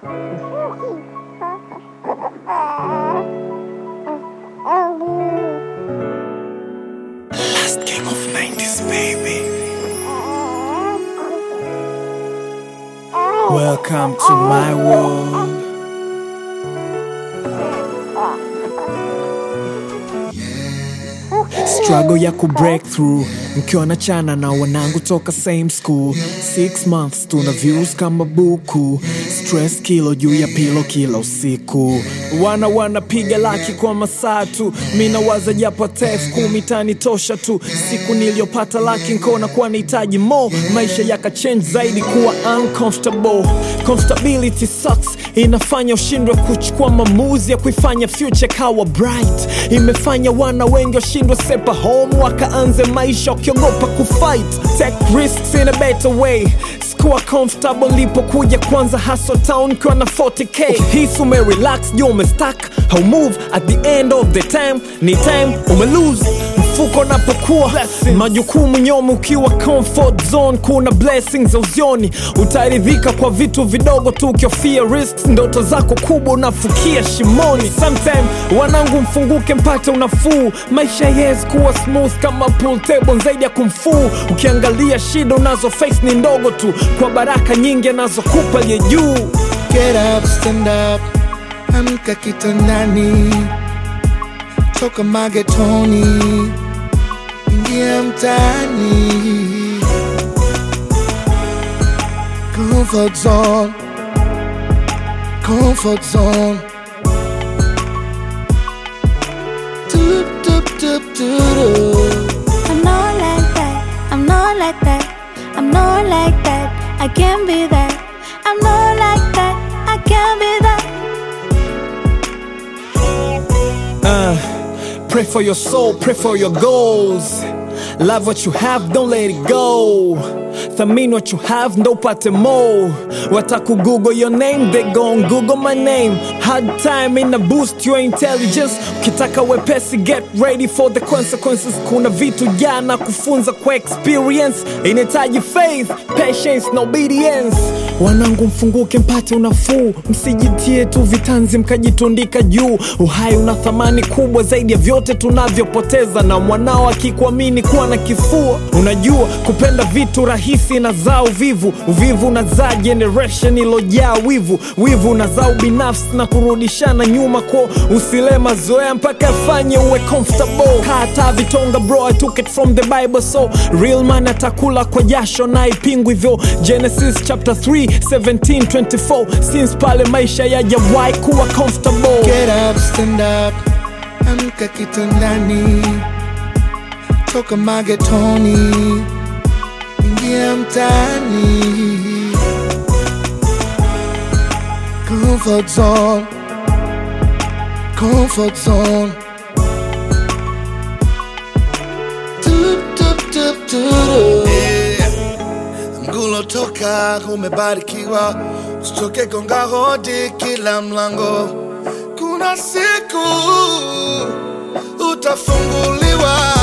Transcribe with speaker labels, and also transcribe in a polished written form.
Speaker 1: Last king of 90s, baby. Welcome to my world. Struggle ya ku break through mkiwa na chana na wanangu toka same school. 6 months tuna views kama buku. Stress kilo juu ya kilo siku. Wana piga laki kwa masaa tu. Mina waza japo tef kumitani tosha tu. Siku niliopata laki nkona kwa nitaji mo. Maisha yaka change zaidi kuwa uncomfortable. Comfortability sucks. Inafanya ushindwe kuchukua maamuzi ya kuifanya future kawa bright. Imefanya wana wengi washindwe sepa home wakaanze maisha wakiogopa kufight. Take risks in a better way. Sikuwa comfortable lipo kuja kwanza hustle town kwa na 40k. Hisi umerelax juu umestack. How move at the end of the time. Ni time umelose. Mfuko napokuwa majukumu nyomi ukiwa comfort zone. Kuna blessings uzioni. Utaridhika kwa vitu vidogo tu ukiofia risks. Ndoto zako kubwa unafukia shimoni. Sometime wanangu mfunguke mpate unafuu. Maisha yes kuwa smooth kama pool table zaidi ya kumfuu. Ukiangalia shida unazo face ni ndogo tu kwa baraka nyingi anazokupa ye juu.
Speaker 2: Get up, stand up, amka kitandani, toka magetoni, ingia mtaani. Comfort zone, comfort zone. Doop, doop, doop, doop.
Speaker 3: I'm not like that, I'm not like that, I'm not like that, I can't be that. I'm not like that, I can't be that.
Speaker 1: Pray for your soul, pray for your goals. Love what you have, don't let it go. Thamini what you have, ndo upate more. Wataku Google your name, they gon' Google my name. Hard time in a boost your intelligence. Ukitaka wepesi, get ready for the consequences. Kuna vitu jana kufunza kwa experience. Inahitaji faith, patience na obedience. Wanangu mfunguke mpate unafuu. Msijitie tu vitanzi mkajitundika juu. Uhai una thamani kubwa zaidi ya vyote tunavyopoteza. Na mwanao akikuamini kuwa na kifua. Unajua kupenda vitu rahisi na zao vivu. Uvivu unazaa generation ilojaa wivu. Wivu unazaa binafsi na kurudishana nyuma kwa usile mazoea mpaka afanye uwe comfortable. Kata vitonga bro, I took it from the Bible. So real man atakula kwa jasho na ipingu hivyo. Genesis chapter 3:17-24. Since pale maisha yajawahi kuwa comfortable.
Speaker 2: Get up, stand up, amka kitandani, toka magetoni, ingia mtaani. Comfort zone, comfort zone. Doop, doop, doop, doop. Mgulo toka umebarikiwa, usichoke gonga hodi kila mlango. Kuna siku utafunguliwa.